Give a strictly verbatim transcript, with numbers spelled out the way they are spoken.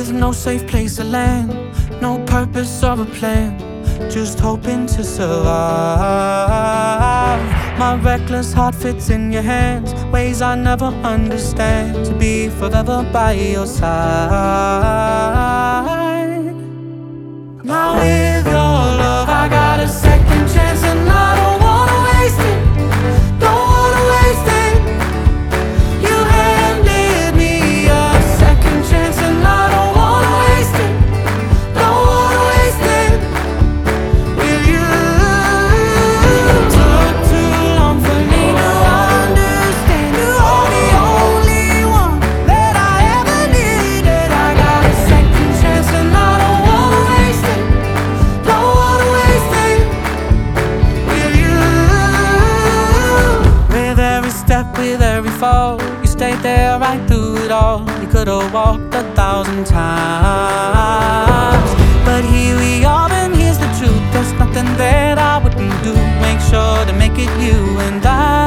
with no safe place to land, no purpose or a plan, just hoping to survive. My reckless heart fits in your hands, ways I never understand, to be forever by your side. Now with your love I got a second chance, and I don't wanna waste it, don't wanna waste it. You handed me a second chance, and I don't wanna waste it, don't wanna waste it with you. Took too long for me to understand, you are the only one that I ever needed. I got a second chance, and I don't wanna waste it, don't wanna waste it with you. With every step, with every fall, you stayed there right through it all. You could've walked a thousand times, but here we are, and here's the truth. There's nothing that I wouldn't do, make sure to make it you and I.